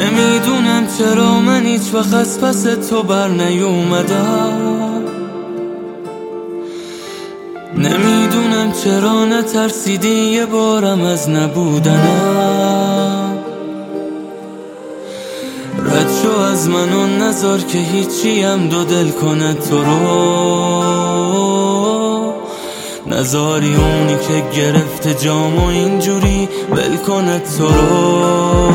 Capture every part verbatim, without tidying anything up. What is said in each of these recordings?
نمیدونم چرا من هیچ وقت از پس تو بر نیومدم، نمیدونم چرا نترسیدی یه بارم از نبودنم. رد شو از من و نذار که هیچیم دو دل کنه تو رو، نذاری اونی که گرفته جام و اینجوری ول کنه تو رو.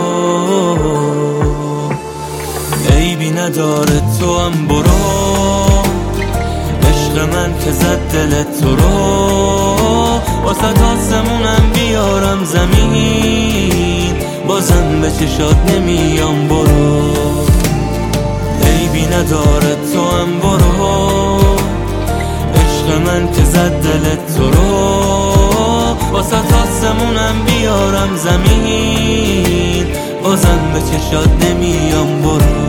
عیبی نداره تو هم برو، عشق من که زد دل تو رو، واسه آسمونم بیارم زمین، بازم به چشات نمیام برو. عیبی نداره تو هم برو، عشق من که زد دل تو رو، واسه آسمونم بیارم زمین، بازم به چشات نمیام برو.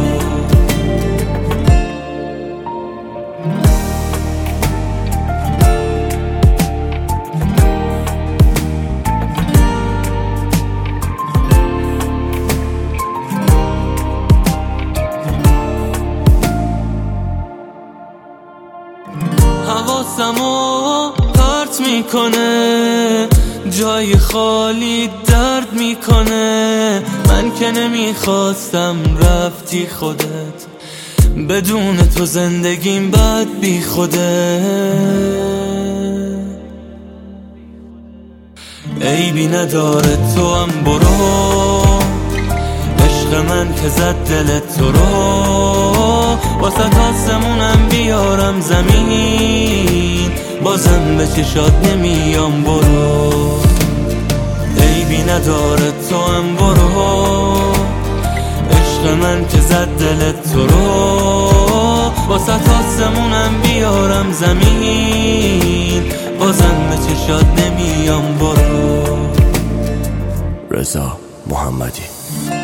حواسمو پرت میکنه، جای خالی درد میکنه. من که نمیخواستم رفتی خودت، بدون تو زندگیم بد بی خوده. عیبی نداره تو هم برو، عشق من که زد دل تو رو، واسه آسمونم بیارم زمین، بازم به چشات نمیام برو. عیبی نداره تو هم برو، عشق من که زد دل تو رو، واسه آسمونم بیارم زمین، بازم به چشات نمیام برو. رضا محمدی.